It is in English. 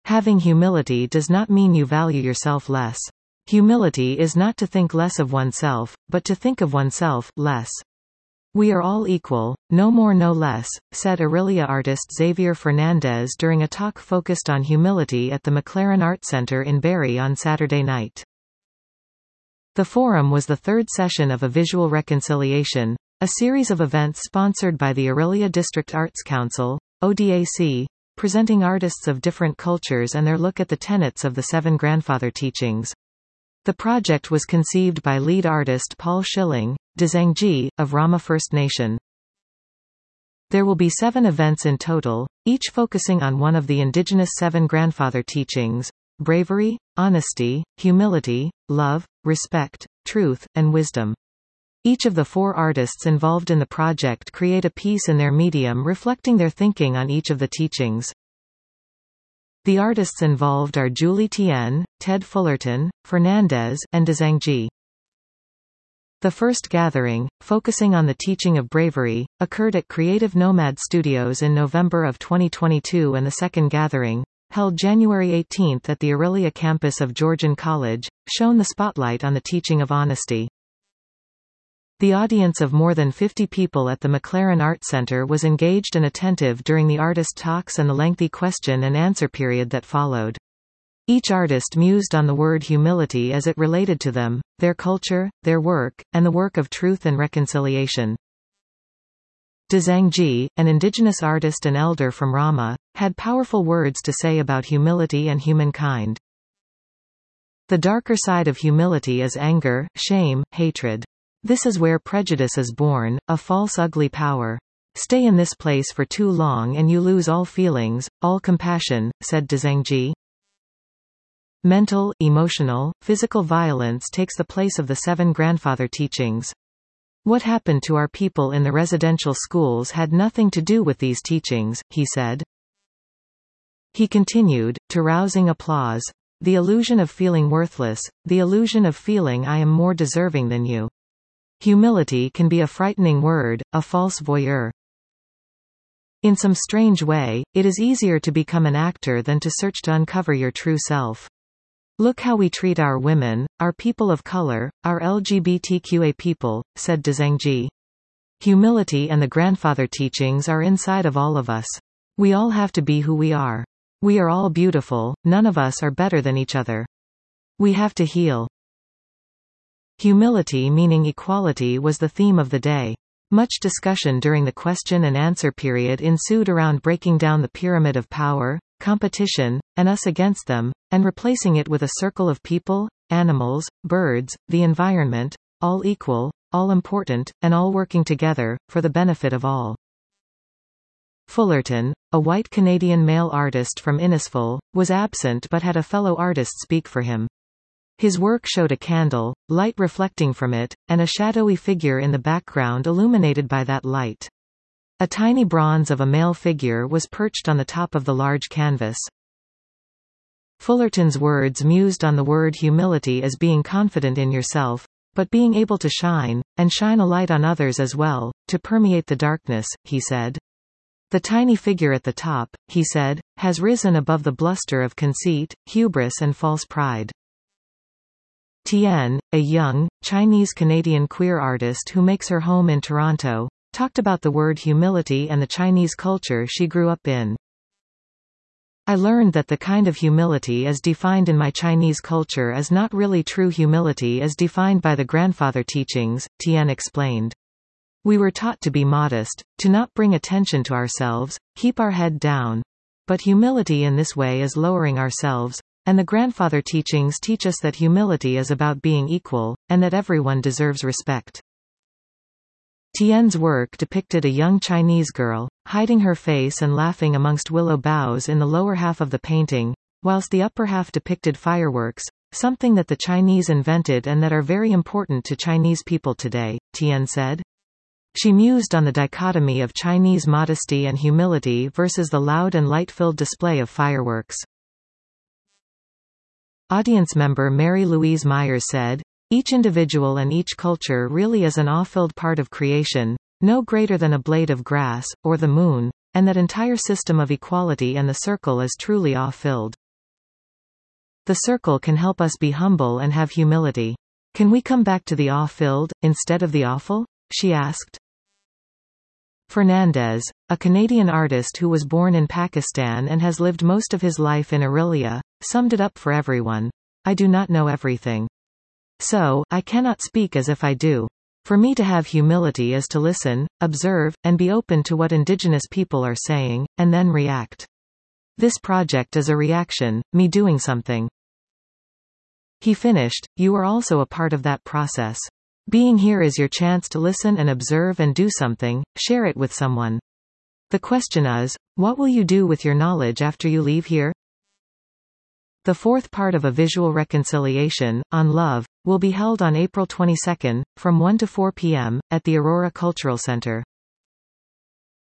Having humility does not mean you value yourself less. Humility is not to think less of oneself, but to think of oneself less. We are all equal, no more no less, said Aurelia artist Xavier Fernandez during a talk focused on humility at the McLaren Art Center in Barrie on Saturday night. The forum was the third session of A Visual Reconciliation, a series of events sponsored by the Aurelia District Arts Council, ODAC, presenting artists of different cultures and their look at the tenets of the Seven Grandfather Teachings. The project was conceived by lead artist Paul Schilling, Dzangyi, of Rama First Nation. There will be 7 events in total, each focusing on one of the indigenous 7 grandfather teachings: bravery, honesty, humility, love, respect, truth, and wisdom. Each of the 4 artists involved in the project create a piece in their medium reflecting their thinking on each of the teachings. The artists involved are Julie Tien, Ted Fullerton, Fernandez, and Dzangyi. The first gathering, focusing on the teaching of bravery, occurred at Creative Nomad Studios in November of 2022, and the second gathering, held January 18 at the Aurelia campus of Georgian College, shone the spotlight on the teaching of honesty. The audience of more than 50 people at the McLaren Art Center was engaged and attentive during the artist talks and the lengthy question and answer period that followed. Each artist mused on the word humility as it related to them, their culture, their work, and the work of truth and reconciliation. Dzangyi, an indigenous artist and elder from Rama, had powerful words to say about humility and humankind. The darker side of humility is anger, shame, hatred. This is where prejudice is born, a false ugly power. Stay in this place for too long and you lose all feelings, all compassion, said Dzangyi. Mental, emotional, physical violence takes the place of the 7 grandfather teachings. What happened to our people in the residential schools had nothing to do with these teachings, he said. He continued, to rousing applause. The illusion of feeling worthless, the illusion of feeling I am more deserving than you. Humility can be a frightening word, a false voyeur. In some strange way, it is easier to become an actor than to search to uncover your true self. Look how we treat our women, our people of color, our LGBTQA people, said Dzangyi. Humility and the grandfather teachings are inside of all of us. We all have to be who we are. We are all beautiful, none of us are better than each other. We have to heal. Humility meaning equality was the theme of the day. Much discussion during the question and answer period ensued around breaking down the pyramid of power, competition, and us against them, and replacing it with a circle of people, animals, birds, the environment, all equal, all important, and all working together, for the benefit of all. Fullerton, a white Canadian male artist from Innisfil, was absent but had a fellow artist speak for him. His work showed a candle, light reflecting from it, and a shadowy figure in the background illuminated by that light. A tiny bronze of a male figure was perched on the top of the large canvas. Fullerton's words mused on the word humility as being confident in yourself, but being able to shine, and shine a light on others as well, to permeate the darkness, he said. The tiny figure at the top, he said, has risen above the bluster of conceit, hubris and false pride. Tien, a young, Chinese-Canadian queer artist who makes her home in Toronto, talked about the word humility and the Chinese culture she grew up in. I learned that the kind of humility as defined in my Chinese culture is not really true humility as defined by the grandfather teachings, Tien explained. We were taught to be modest, to not bring attention to ourselves, keep our head down. But humility in this way is lowering ourselves. And the grandfather teachings teach us that humility is about being equal, and that everyone deserves respect. Tien's work depicted a young Chinese girl, hiding her face and laughing amongst willow boughs in the lower half of the painting, whilst the upper half depicted fireworks, something that the Chinese invented and that are very important to Chinese people today, Tien said. She mused on the dichotomy of Chinese modesty and humility versus the loud and light-filled display of fireworks. Audience member Mary Louise Myers said, each individual and each culture really is an awe-filled part of creation, no greater than a blade of grass, or the moon, and that entire system of equality and the circle is truly awe-filled. The circle can help us be humble and have humility. Can we come back to the awe-filled, instead of the awful? She asked. Fernandez, a Canadian artist who was born in Pakistan and has lived most of his life in Orillia, summed it up for everyone. I do not know everything. So, I cannot speak as if I do. For me to have humility is to listen, observe, and be open to what indigenous people are saying, and then react. This project is a reaction, me doing something. He finished, you are also a part of that process. Being here is your chance to listen and observe and do something, share it with someone. The question is, what will you do with your knowledge after you leave here? The fourth part of A Visual Reconciliation, on Love, will be held on April 22, from 1 to 4 p.m., at the Aurora Cultural Center.